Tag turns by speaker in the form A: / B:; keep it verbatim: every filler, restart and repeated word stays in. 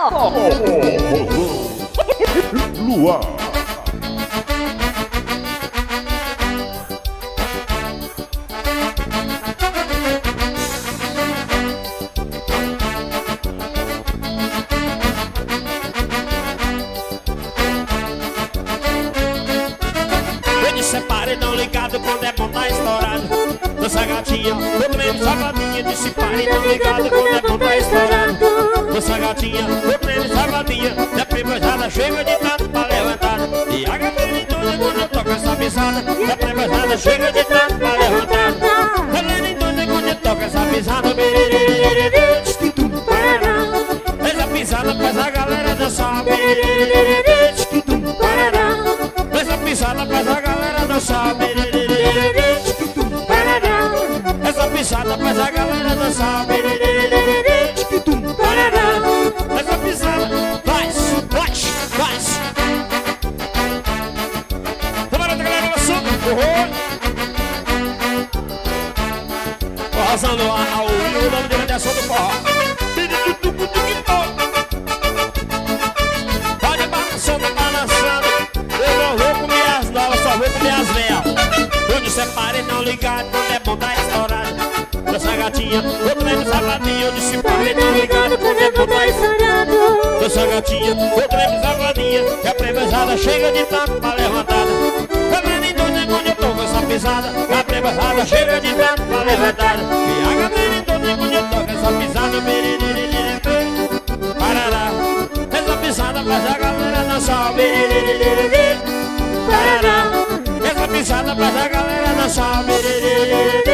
A: Luar.
B: Separe, não ligado quando é bom tá estourado. Dança gatinha, todo menos sabadinha. Disse pare, não ligado quando é bom tá estourado. Dança gatinha, todo menos sabadinha. Da privada chega de tanto pra levantar. E a gatinha em tudo quando eu toco essa pisada. Da privada chega de tanto pra levantar. Ela em tudo quando eu toco essa pisada. Essa pisada faz a galera dançar. Essa pisada faz a galera dançar. Essa pisada faz a galera dançar. Essa pisada faz, faz, faz. Camarada, galera, dançando. Forrozando ao vivo, o nome dele é som do forró. Pode balançando, balançando. Eu não vou comer as novas, só vou comer as velhas. Onde separe, não ligado, quando é bom tá estourado. Dança gatinha, outro lembro sabadinha. Onde se pare, não ligado, quando é bom tá estourado. Dança gatinha, outro lembro sabadinha. Que a prevejada chega de tanto pra levantada. Cabelo em dois, quando eu toco essa pisada. A prevejada chega de tanto pra levantada. E a cabelo em dois, quando eu toco essa pisada. Parará, essa pisada faz a galera dançar. Parará, essa pisada faz a galera dançar.